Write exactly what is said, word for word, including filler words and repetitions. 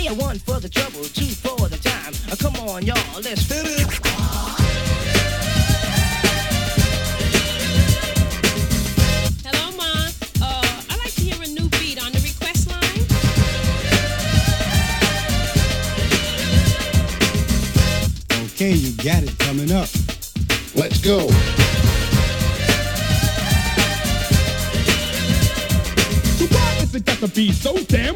One for the trouble, two for the time. Uh, come on, y'all, let's fit it. Hello, Ma. Uh, I'd like to hear a new beat on the request line. Okay, you got it coming up. Let's go. So why is it got to be so damn